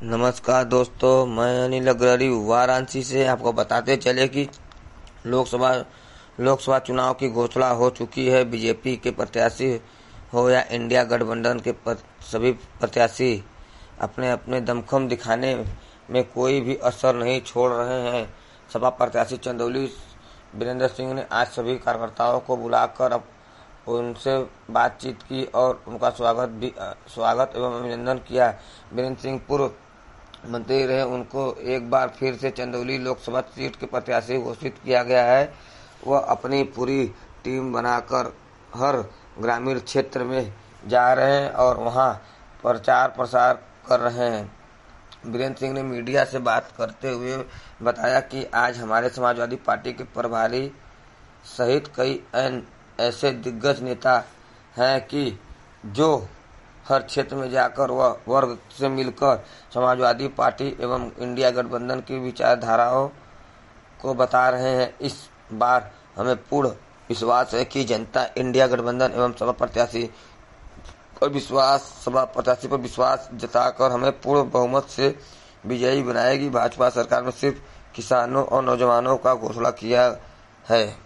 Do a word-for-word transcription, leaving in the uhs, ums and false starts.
नमस्कार दोस्तों, मैं अनिल अग्रवाल वाराणसी से आपको बताते चले कि लोकसभा लोकसभा चुनाव की घोषणा हो चुकी है। बीजेपी के प्रत्याशी हो या इंडिया गठबंधन के पर, सभी प्रत्याशी अपने अपने दमखम दिखाने में कोई भी असर नहीं छोड़ रहे हैं। सपा प्रत्याशी चंदौली वीरेंद्र सिंह ने आज सभी कार्यकर्ताओं को बुलाकर अब उनसे बातचीत की और उनका स्वागत भी स्वागत एवं अभिनंदन किया। वीरेंद्र सिंह पूर्व मंत्री रहे, उनको एक बार फिर से चंदौली लोकसभा सीट के प्रत्याशी घोषित किया गया है। वह अपनी पूरी टीम बनाकर हर ग्रामीण क्षेत्र में जा रहे हैं और वहां प्रचार प्रसार कर रहे हैं। वीरेंद्र सिंह ने मीडिया से बात करते हुए बताया कि आज हमारे समाजवादी पार्टी के प्रभारी सहित कई ऐसे दिग्गज नेता हैं कि जो हर क्षेत्र में जाकर वह वर्ग से मिलकर समाजवादी पार्टी एवं इंडिया गठबंधन की विचारधाराओं को बता रहे हैं। इस बार हमें पूर्ण विश्वास है कि जनता इंडिया गठबंधन एवं सपा प्रत्याशी पर विश्वास सपा प्रत्याशी पर विश्वास जताकर हमें पूर्ण बहुमत से विजयी बनाएगी। भाजपा सरकार में सिर्फ किसानों और नौजवानों का घोषणा किया है।